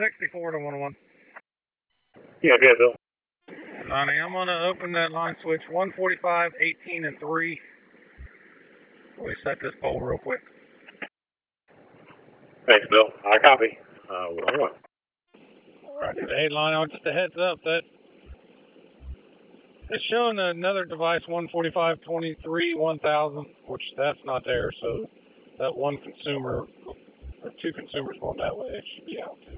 64 to 101. Yeah, good, Bill. Johnny, I'm going to open that line switch 145, 18, and 3. Let me set this pole real quick. Thanks, Bill. I copy. 101. Alright, hey, Lionel, just a heads up that it's showing another device 145.23 1000, which that's not there, so that one consumer or two consumers going that way, it should be out.